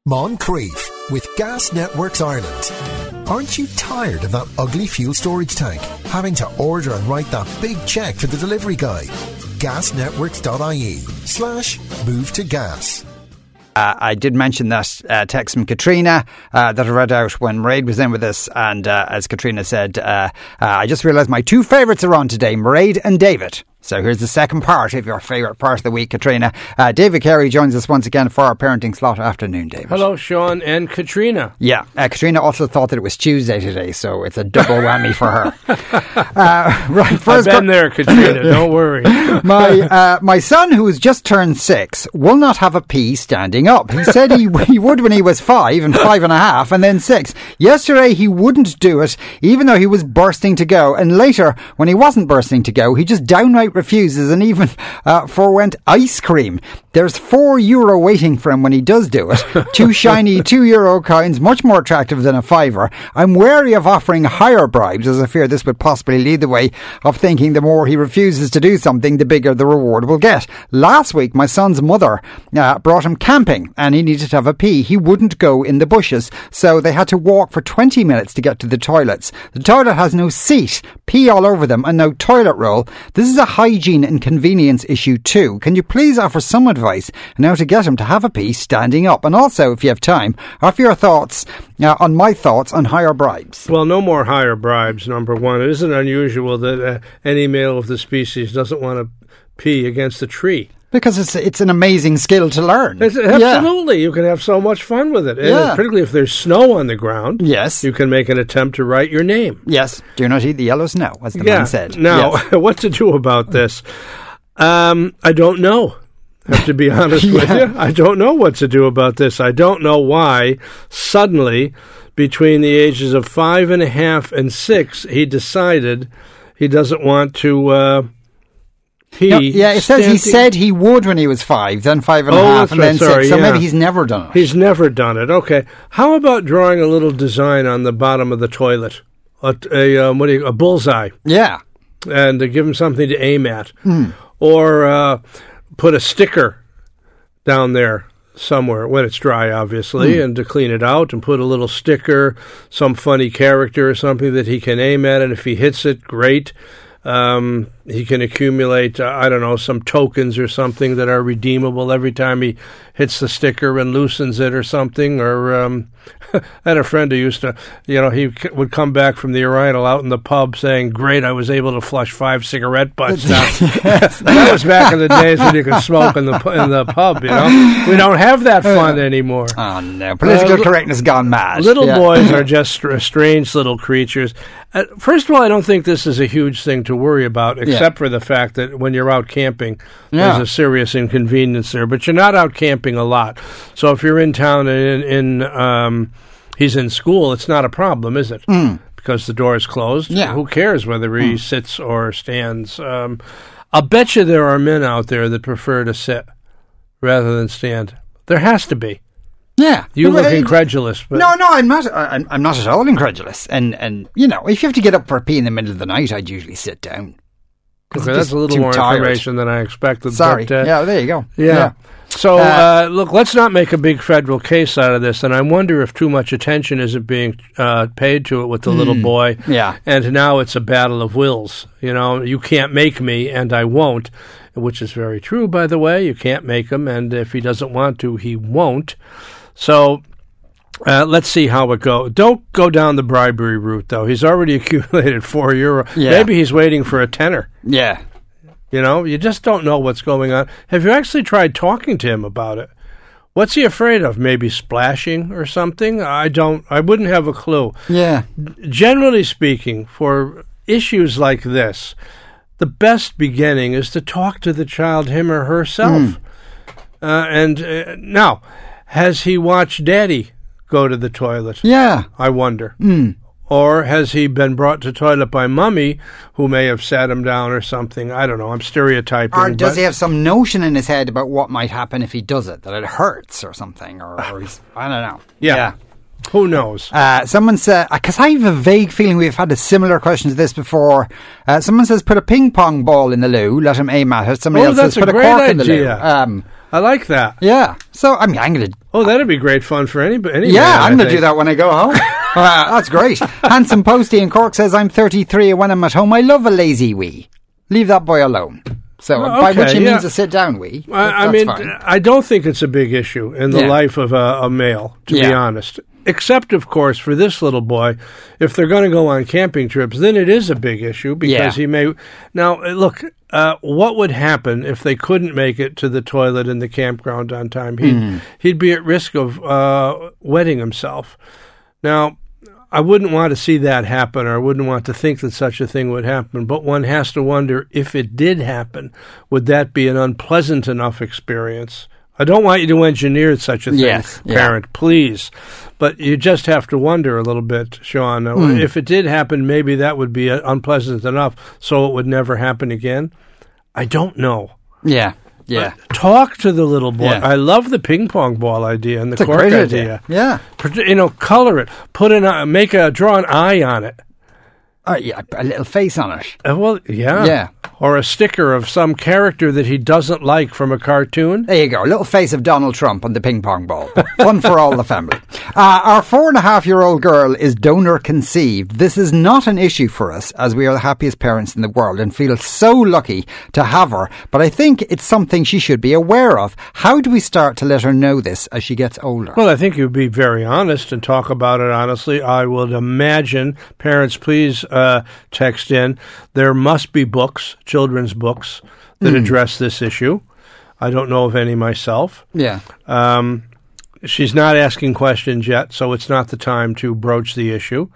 Moncrief with Gas Networks Ireland. Aren't you tired of that ugly fuel storage tank? Having to order and write that big cheque for the delivery guy? Gasnetworks.ie/move to gas. I did mention that text from Katrina that I read out when Mairead was in with us, and as Katrina said, I just realised my two favourites are on today, Mairead and David. So here's the second part of your favourite part of the week, Katrina. David Carey joins us once again for our parenting slot. Afternoon, David. Hello, Sean and Katrina. Yeah, Katrina also thought that it was Tuesday today, so it's a double whammy for her. Right, first I've been there, Katrina. Don't worry. My son, who has just turned 6, will not have a pee standing up. He said he would when he was 5 and 5.5 and then 6. Yesterday he wouldn't do it, even though he was bursting to go. And later, when he wasn't bursting to go, he just downright refuses and even forwent ice cream. There's €4 waiting for him when he does do it. Two shiny €2 coins, much more attractive than a £5. I'm wary of offering higher bribes, as I fear this would possibly lead the way of thinking the more he refuses to do something, the bigger the reward will get. Last week, my son's mother brought him camping and he needed to have a pee. He wouldn't go in the bushes, so they had to walk for 20 minutes to get to the toilets. The toilet has no seat, pee all over them, and no toilet roll. This is a hygiene and convenience issue too. Can you please offer some advice on how to get him to have a pee standing up? And also, if you have time, offer your thoughts on my thoughts on higher bribes. Well, no more higher bribes, number one. It isn't unusual that any male of the species doesn't want to pee against a tree. Because it's an amazing skill to learn. Absolutely. Yeah. You can have so much fun with it. And particularly if there's snow on the ground. Yes. You can make an attempt to write your name. Yes. Do not eat the yellow snow, as the man said. Now, what to do about this? I don't know. I have to be honest with you. I don't know what to do about this. I don't know why suddenly, between the ages of 5.5 and 6, he decided he doesn't want to pee. No, it says he said he would when he was 5, then 5.5, and then 6. So maybe he's never done it. He's never done it. Okay. How about drawing a little design on the bottom of the toilet? A bullseye. Yeah. And give him something to aim at. Or put a sticker down there somewhere when it's dry, obviously, and to clean it out, and put a little sticker, some funny character or something that he can aim at, and if he hits it, great. He can accumulate, some tokens or something that are redeemable every time he hits the sticker and loosens it or something. Or I had a friend who used to, he would come back from the urinal out in the pub saying, great, I was able to flush 5 cigarette butts down. That was back in the days when you could smoke in the pub, We don't have that fun anymore. Oh, no. Political correctness gone mad. Little boys are just strange little creatures. First of all, I don't think this is a huge thing to worry about, except for the fact that when you're out camping, there's a serious inconvenience there. But you're not out camping a lot. So if you're in town and he's in school, it's not a problem, is it? Because the door is closed. Yeah. Who cares whether he sits or stands? I'll bet you there are men out there that prefer to sit rather than stand. There has to be. Yeah, you look incredulous. But no, I'm not. I'm not at all incredulous. And if you have to get up for a pee in the middle of the night, I'd usually sit down. Okay, that's a little more information than I expected. Sorry. But, there you go. Yeah. So, look, let's not make a big federal case out of this. And I wonder if too much attention isn't being paid to it with the little boy. Yeah. And now it's a battle of wills. You can't make me, and I won't, which is very true, by the way. You can't make him, and if he doesn't want to, he won't. So let's see how it goes. Don't go down the bribery route, though. He's already accumulated €4. Yeah. Maybe he's waiting for a tenner. Yeah. You just don't know what's going on. Have you actually tried talking to him about it? What's he afraid of? Maybe splashing or something? I wouldn't have a clue. Yeah. Generally speaking, for issues like this, the best beginning is to talk to the child, him or herself. Now, has he watched Daddy go to the toilet? Yeah. I wonder. Or has he been brought to toilet by Mummy, who may have sat him down or something? I don't know. I'm stereotyping. Or does he have some notion in his head about what might happen if he does it? That it hurts or something? Or he's, I don't know. Yeah. Who knows? Someone said, because I have a vague feeling we've had a similar question to this before. Someone says, put a ping pong ball in the loo, let him aim at it. Somebody else says, put a cork in the loo. I like that. Yeah. So, I mean, I'm going to... Oh, that'd be great fun for anybody. Yeah, I'm going to do that when I go home. That's great. Handsome Posty in Cork says, I'm 33 and when I'm at home, I love a lazy wee. Leave that boy alone. So, by which he means a sit-down wee. I mean, fine. I don't think it's a big issue in the life of a male, to be honest. Except, of course, for this little boy, if they're going to go on camping trips, then it is a big issue because he may... Now, look, what would happen if they couldn't make it to the toilet in the campground on time? He'd be at risk of wetting himself. Now, I wouldn't want to see that happen, or I wouldn't want to think that such a thing would happen, but one has to wonder if it did happen, would that be an unpleasant enough experience? I don't want you to engineer such a thing, parent, please. But you just have to wonder a little bit, Sean. If it did happen, maybe that would be unpleasant enough so it would never happen again. I don't know. Yeah. But talk to the little boy. Yeah. I love the ping pong ball idea and the cork idea. Yeah. Color it. Draw an eye on it. A little face on it. Yeah. Or a sticker of some character that he doesn't like from a cartoon. There you go. A little face of Donald Trump on the ping pong ball. Fun for all the family. Our 4.5-year-old girl is donor conceived. This is not an issue for us, as we are the happiest parents in the world and feel so lucky to have her. But I think it's something she should be aware of. How do we start to let her know this as she gets older? Well, I think you'd be very honest and talk about it honestly. I would imagine, parents, please text in. There must be books, children's books, that address this issue. I don't know of any myself. Yeah. She's not asking questions yet, so it's not the time to broach the issue.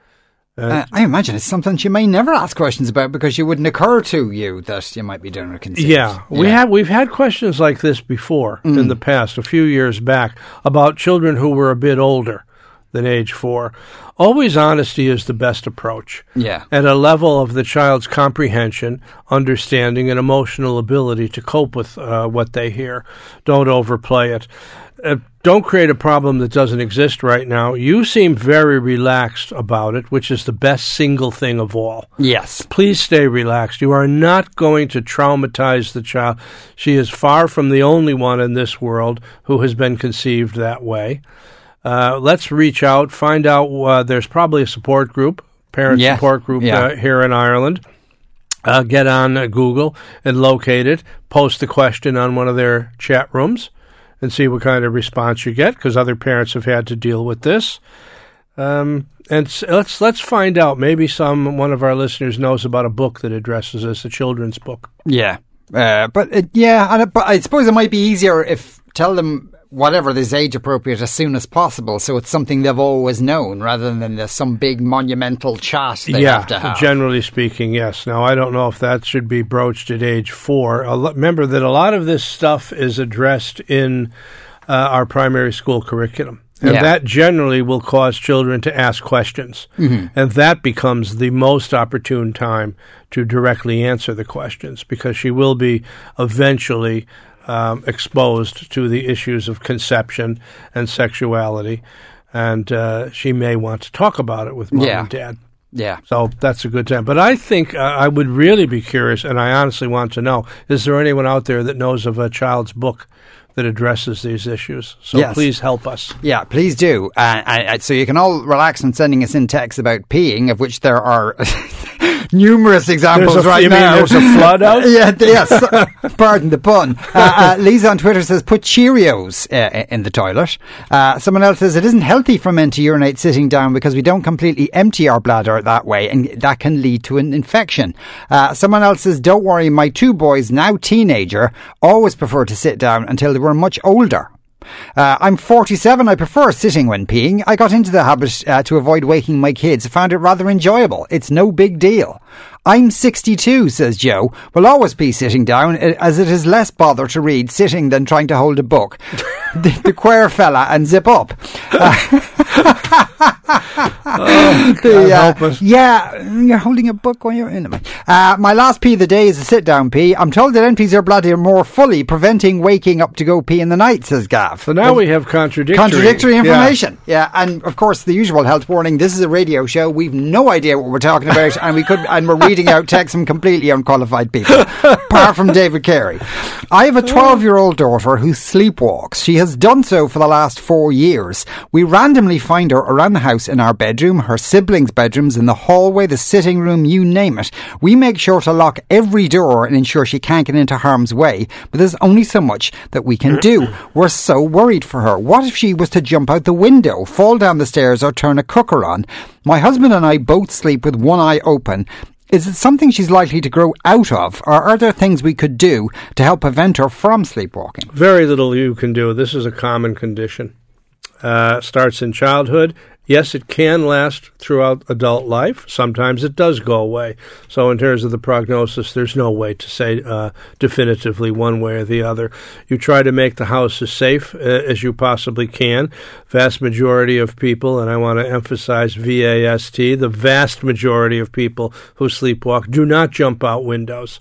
I imagine it's something she may never ask questions about because it wouldn't occur to you that you might be donor conceived. Yeah, we've had questions like this before in the past, a few years back, about children who were a bit older than age 4. Always honesty is the best approach. Yeah. At a level of the child's comprehension, understanding, and emotional ability to cope with what they hear. Don't overplay it. Don't create a problem that doesn't exist right now. You seem very relaxed about it, which is the best single thing of all. Yes. Please stay relaxed. You are not going to traumatize the child. She is far from the only one in this world who has been conceived that way. Let's reach out, find out. There's probably a support group, support group here in Ireland. Get on Google and locate it. Post the question on one of their chat rooms and see what kind of response you get, because other parents have had to deal with this. And let's find out. Maybe one of our listeners knows about a book that addresses this, a children's book. Yeah, but I suppose it might be easier if tell them whatever is age appropriate as soon as possible, so it's something they've always known rather than some big monumental chat they have to have. Generally speaking, yes. Now, I don't know if that should be broached at age 4. Remember that a lot of this stuff is addressed in our primary school curriculum. And that generally will cause children to ask questions. Mm-hmm. And that becomes the most opportune time to directly answer the questions, because she will be eventually exposed to the issues of conception and sexuality, and she may want to talk about it with mom and dad. Yeah. So that's a good time. But I think I would really be curious, and I honestly want to know, is there anyone out there that knows of a child's book that addresses these issues? So please help us. Yeah, please do. So you can all relax on sending us in texts about peeing, of which there are numerous examples now. There's a flood out? Yes. Pardon the pun. Lisa on Twitter says, put Cheerios in the toilet. Someone else says, it isn't healthy for men to urinate sitting down because we don't completely empty our bladder that way, and that can lead to an infection. Someone else says, don't worry, my 2 boys, now teenager, always prefer to sit down until they were much older. I'm 47. I prefer sitting when peeing. I got into the habit to avoid waking my kids. I found it rather enjoyable. It's no big deal. I'm 62, says Joe. Will always pee sitting down, as it is less bother to read sitting than trying to hold a book. The queer fella and zip up. Help us. Yeah, you're holding a book while you're in it. My last pee of the day is a sit-down pee. I'm told it empties your bladder more fully, preventing waking up to go pee in the night, says Gav. So now we have contradictory information. Yeah, and of course the usual health warning. This is a radio show. We've no idea what we're talking about, and we're reading out texts from completely unqualified people, apart from David Carey. I have a 12-year-old daughter who sleepwalks. She has done so for the last 4 years. We randomly find her around the house in our bedroom, her siblings' bedrooms, in the hallway, the sitting room, you name it. We make sure to lock every door and ensure she can't get into harm's way, but there's only so much that we can do. We're so worried for her. What if she was to jump out the window, fall down the stairs, or turn a cooker on? My husband and I both sleep with one eye open. Is it something she's likely to grow out of, or are there things we could do to help prevent her from sleepwalking? Very little you can do. This is a common condition. Starts in childhood. Yes, it can last throughout adult life. Sometimes it does go away. So in terms of the prognosis, there's no way to say definitively one way or the other. You try to make the house as safe as you possibly can. Vast majority of people, and I want to emphasize VAST, the vast majority of people who sleepwalk do not jump out windows.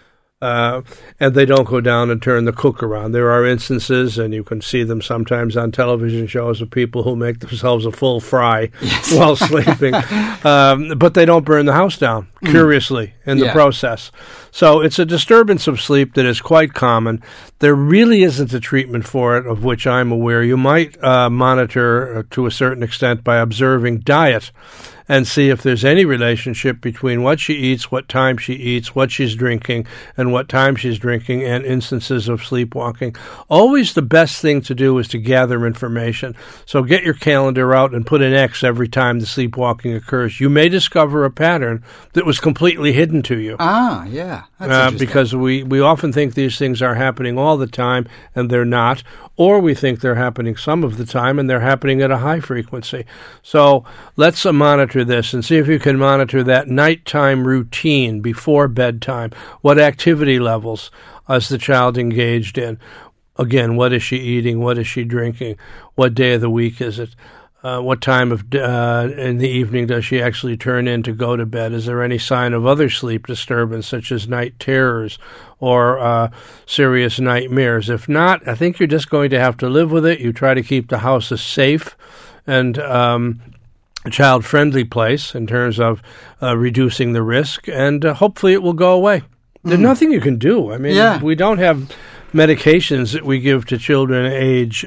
And they don't go down and turn the cooker on. There are instances, and you can see them sometimes on television shows, of people who make themselves a full fry while sleeping. But they don't burn the house down, curiously, in the process. So it's a disturbance of sleep that is quite common. There really isn't a treatment for it, of which I'm aware. You might monitor to a certain extent by observing diet and see if there's any relationship between what she eats, what time she eats, what she's drinking, and what time she's drinking, and instances of sleepwalking. Always the best thing to do is to gather information. So get your calendar out and put an X every time the sleepwalking occurs. You may discover a pattern that was completely hidden to you. Ah, yeah. That's because we often think these things are happening all the time, and they're not. Or we think they're happening some of the time, and they're happening at a high frequency. So let's monitor this and see if you can monitor that nighttime routine before bedtime. What activity levels is the child engaged in? Again, what is she eating? What is she drinking? What day of the week is it? What time of in the evening does she actually turn in to go to bed? Is there any sign of other sleep disturbance, such as night terrors or serious nightmares? If not, I think you're just going to have to live with it. You try to keep the house a safe and a child-friendly place in terms of reducing the risk, and hopefully it will go away. There's nothing you can do. I mean, we don't have medications that we give to children age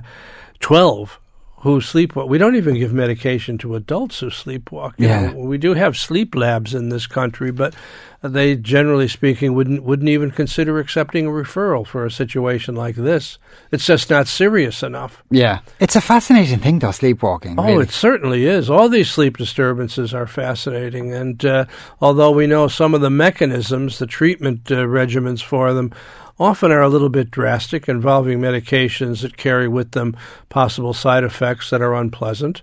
12 who sleepwalk. We don't even give medication to adults who sleepwalk. You know, we do have sleep labs in this country, but they, generally speaking, wouldn't even consider accepting a referral for a situation like this. It's just not serious enough. Yeah. It's a fascinating thing, though, sleepwalking. Oh, really. It certainly is. All these sleep disturbances are fascinating, and although we know some of the mechanisms, the treatment regimens for them, often are a little bit drastic, involving medications that carry with them possible side effects that are unpleasant.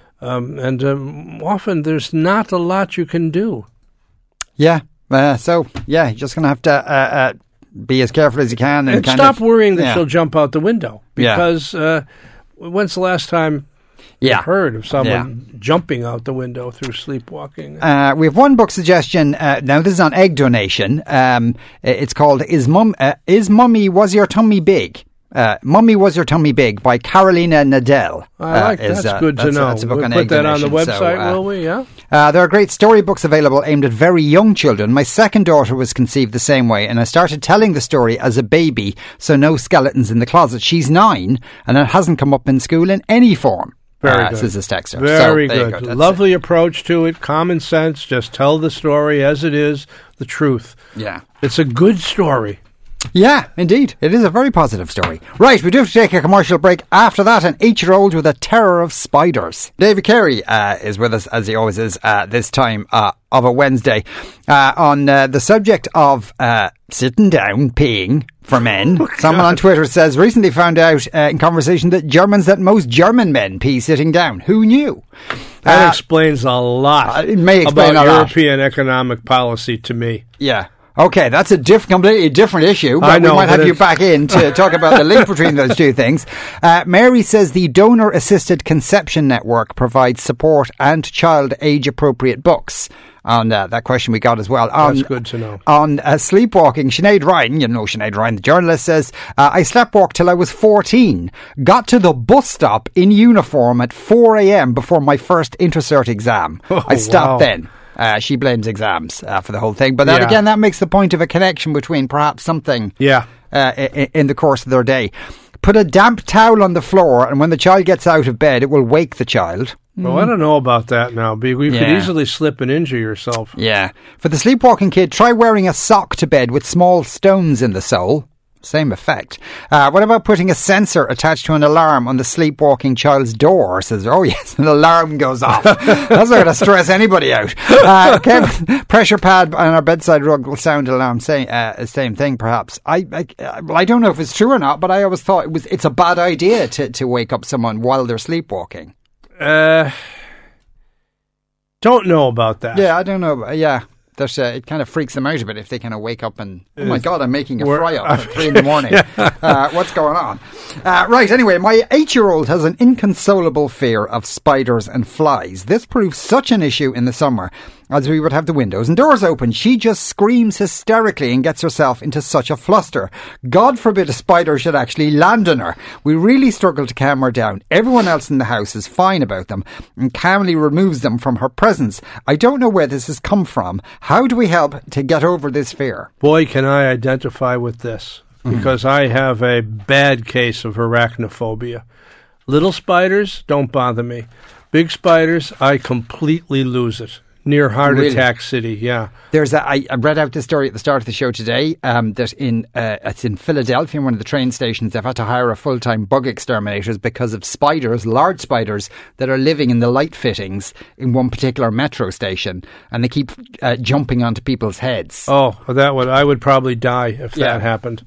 And often there's not a lot you can do. Yeah. So, you're just going to have to be as careful as you can. And stop worrying that she'll jump out the window. Because when's the last time you heard of someone jumping out the window through sleepwalking? We have one book suggestion. Now, this is on egg donation. It's called Is Mummy Was Your Tummy Big? Mummy Was Your Tummy Big by Carolina Nadel. I like that. That's good to know. That's a book we'll on put egg that donation, on the website, will we? Yeah. There are great storybooks available aimed at very young children. My second daughter was conceived the same way, and I started telling the story as a baby, so no skeletons in the closet. She's 9, and it hasn't come up in school in any form. Very good. Says this texter. Very good. Lovely approach to it. Common sense. Just tell the story as it is, the truth. Yeah. It's a good story. Yeah, indeed. It is a very positive story. Right, we do have to take a commercial break. After that, an 8-year-old with a terror of spiders. David Carey is with us, as he always is, this time of a Wednesday, on the subject of sitting down, peeing for men. Oh, someone on Twitter says, recently found out in conversation that most German men pee sitting down. Who knew? That explains a lot it may explain about a lot. European economic policy to me. Yeah. Okay, that's a completely different issue, but I know, we might but have you back in to talk about the link between those two things. Mary says the Donor Assisted Conception Network provides support and child age-appropriate books. On that question we got as well. That's good to know. On sleepwalking, Sinead Ryan, Sinead Ryan, the journalist, says, I sleepwalked till I was 14. Got to the bus stop in uniform at 4 a.m. before my first Intercert exam. I stopped then. She blames exams for the whole thing. But that, again, that makes the point of a connection between perhaps something in the course of their day. Put a damp towel on the floor, and when the child gets out of bed, it will wake the child. Well, I don't know about that now. You could easily slip and injure yourself. Yeah. For the sleepwalking kid, try wearing a sock to bed with small stones in the sole. Same effect. What about putting a sensor attached to an alarm on the sleepwalking child's door? Says, oh yes, an alarm goes off. That's not going to stress anybody out. Kevin, pressure pad on our bedside rug will sound alarm. Same thing, perhaps. I don't know if it's true or not, but I always thought it's a bad idea to wake up someone while they're sleepwalking. Don't know about that. Yeah, I don't know. Yeah. It kind of freaks them out a bit if they kind of wake up and, oh my God, I'm making a fry-up at 3 in the morning. What's going on? Right, anyway, my 8-year-old has an inconsolable fear of spiders and flies. This proves such an issue in the summer. As we would have the windows and doors open, she just screams hysterically and gets herself into such a fluster. God forbid a spider should actually land on her. We really struggle to calm her down. Everyone else in the house is fine about them and calmly removes them from her presence. I don't know where this has come from. How do we help to get over this fear? Boy, can I identify with this, because I have a bad case of arachnophobia. Little spiders don't bother me. Big spiders, I completely lose it. Near Heart Attack City, yeah. I read out the story at the start of the show today. That it's in Philadelphia, in one of the train stations. They've had to hire a full-time bug exterminators because of spiders, large spiders, that are living in the light fittings in one particular metro station, and they keep jumping onto people's heads. Oh, I would probably die if that happened.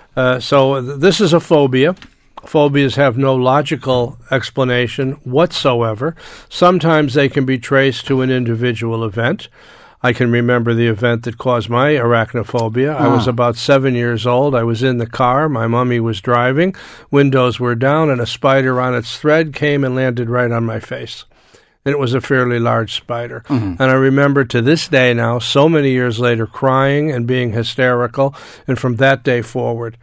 So this is a phobia. Phobias have no logical explanation whatsoever. Sometimes they can be traced to an individual event. I can remember the event that caused my arachnophobia. I was about 7 years old. I was in the car. My mummy was driving. Windows were down, and a spider on its thread came and landed right on my face. And it was a fairly large spider. And I remember to this day now, so many years later, crying and being hysterical. And from that day forward,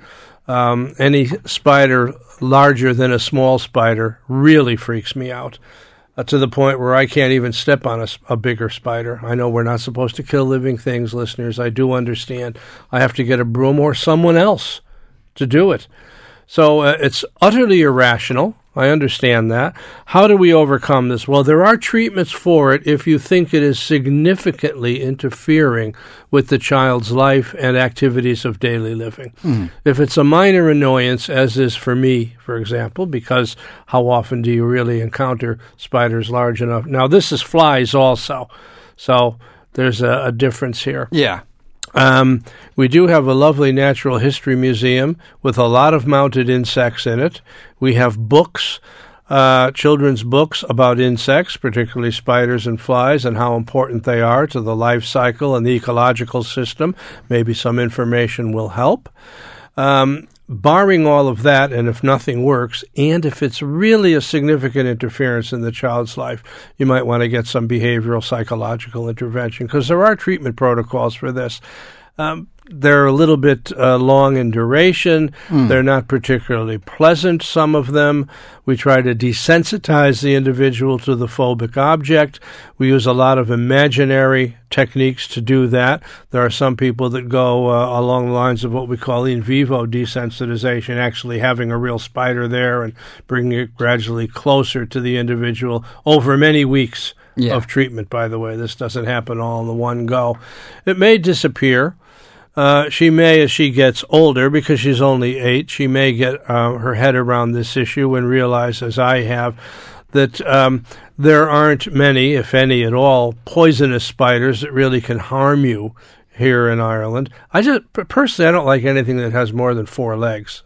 any spider larger than a small spider really freaks me out, to the point where I can't even step on a bigger spider. I know we're not supposed to kill living things, listeners. I do understand. I have to get a broom or someone else to do it. So it's utterly irrational. I understand that. How do we overcome this? Well, there are treatments for it if you think it is significantly interfering with the child's life and activities of daily living. If it's a minor annoyance, as is for me, for example, because how often do you really encounter spiders large enough? Now, this is flies also, so there's a difference here. Yeah. We do have a lovely natural history museum with a lot of mounted insects in it. We have books, children's books about insects, particularly spiders and flies, and how important they are to the life cycle and the ecological system. Maybe some information will help. Barring all of that, and if nothing works, and if it's really a significant interference in the child's life, you might want to get some behavioral psychological intervention, because there are treatment protocols for this. They're a little bit long in duration. They're not particularly pleasant, some of them. We try to desensitize the individual to the phobic object. We use a lot of imaginary techniques to do that. There are some people that go along the lines of what we call in vivo desensitization, actually having a real spider there and bringing it gradually closer to the individual over many weeks of treatment, by the way. This doesn't happen all in the one go. It may disappear. She may, as she gets older, because she's only 8, she may get her head around this issue and realize, as I have, that there aren't many, if any at all, poisonous spiders that really can harm you here in Ireland. Personally, I don't like anything that has more than 4 legs.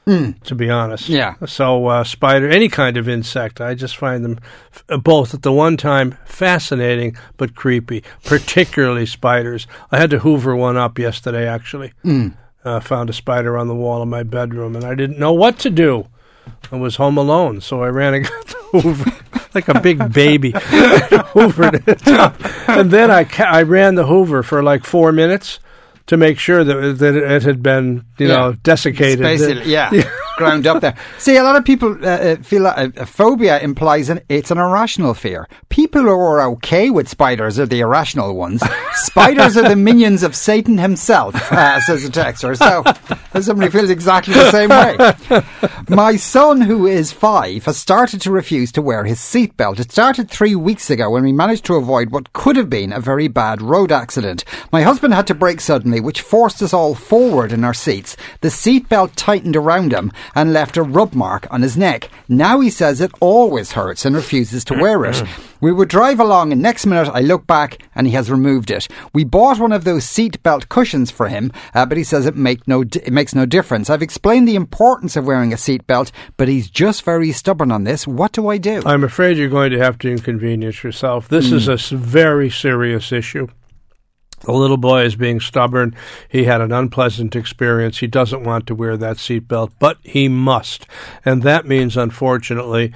to be honest. Yeah. So spider, any kind of insect, I just find them both at the one time fascinating but creepy, particularly spiders. I had to hoover one up yesterday, actually. Found a spider on the wall of my bedroom, and I didn't know what to do. I was home alone, so I ran and got the hoover like a big baby, hoovered it up. And then I ran the hoover for like 4 minutes to make sure that it had been, desiccated. Basically, ground up there. See, a lot of people feel that a phobia implies it's an irrational fear. People who are okay with spiders are the irrational ones. Spiders are the minions of Satan himself, says the texter. So somebody feels exactly the same way. My son, who is 5, has started to refuse to wear his seatbelt. It started 3 weeks ago when we managed to avoid what could have been a very bad road accident. My husband had to brake suddenly, which forced us all forward in our seats. The seatbelt tightened around him and left a rub mark on his neck. Now he says it always hurts and refuses to wear it. We would drive along and next minute I look back and he has removed it. We bought one of those seatbelt cushions for him, but he says it makes no difference. I've explained the importance of wearing a seatbelt, but he's just very stubborn on this. What do I do? I'm afraid you're going to have to inconvenience yourself. This is a very serious issue. The little boy is being stubborn. He had an unpleasant experience. He doesn't want to wear that seatbelt, but he must. And that means, unfortunately,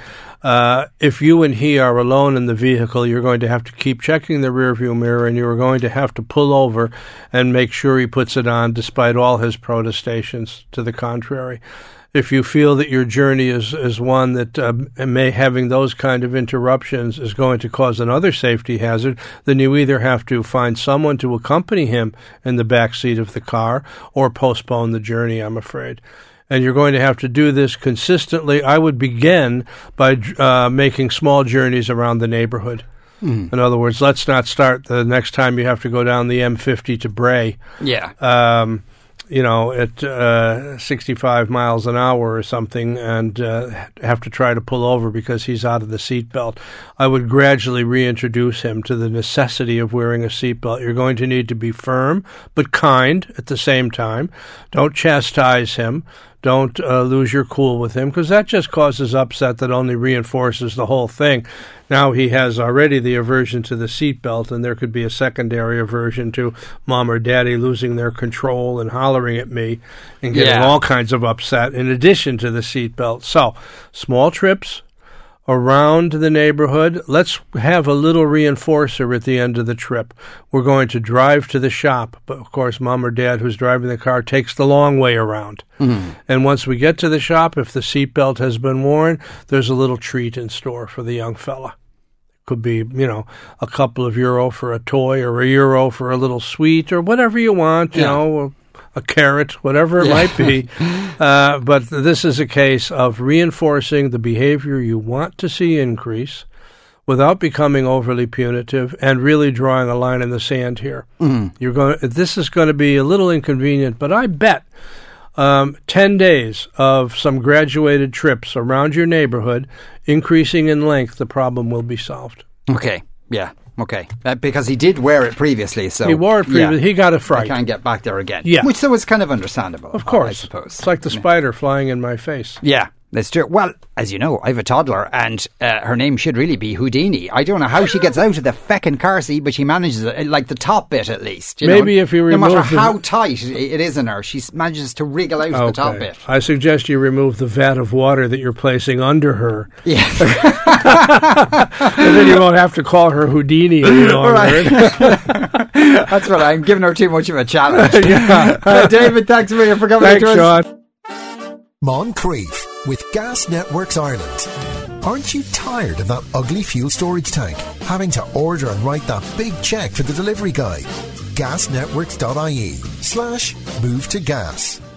if you and he are alone in the vehicle, you're going to have to keep checking the rearview mirror, and you're going to have to pull over and make sure he puts it on, despite all his protestations to the contrary. If you feel that your journey is one that having those kind of interruptions is going to cause another safety hazard, then you either have to find someone to accompany him in the back seat of the car or postpone the journey, I'm afraid. And you're going to have to do this consistently. I would begin by making small journeys around the neighborhood. In other words, let's not start the next time you have to go down the M50 to Bray. Yeah. At 65 miles an hour or something, and have to try to pull over because he's out of the seatbelt. I would gradually reintroduce him to the necessity of wearing a seatbelt. You're going to need to be firm but kind at the same time. Don't chastise him. Don't lose your cool with him, because that just causes upset that only reinforces the whole thing. Now he has already the aversion to the seatbelt, and there could be a secondary aversion to mom or daddy losing their control and hollering at me and getting all kinds of upset in addition to the seatbelt. So, small trips around the neighborhood. Let's have a little reinforcer at the end of the trip. We're going to drive to the shop, but of course mom or dad who's driving the car takes the long way around. And once we get to the shop, if the seatbelt has been worn, there's a little treat in store for the young fella. Could be, a couple of euro for a toy or a euro for a little sweet or whatever you want, a carrot, whatever it might be. But this is a case of reinforcing the behavior you want to see increase without becoming overly punitive and really drawing a line in the sand here. This is going to be a little inconvenient, but I bet 10 days of some graduated trips around your neighborhood, increasing in length, the problem will be solved. Okay, yeah. Okay, because he did wear it previously, so... He wore it previously. He got a fright. He can't get back there again. Yeah. Which so is kind of understandable, of course. I suppose. It's like the spider flying in my face. Yeah, that's true. Well, as you know, I have a toddler, and her name should really be Houdini. I don't know how she gets out of the feckin' car seat, but she manages it, like the top bit at least. Maybe if you remove... No matter how tight it is in her, she manages to wriggle out of the top bit. I suggest you remove the vat of water that you're placing under her. Yeah. And then you won't have to call her Houdini any longer. Right. That's what I'm giving her too much of a challenge. David, thanks a million for coming to us. Sean. Moncrief with Gas Networks Ireland. Aren't you tired of that ugly fuel storage tank? Having to order and write that big check for the delivery guy? Gasnetworks.ie/move to gas.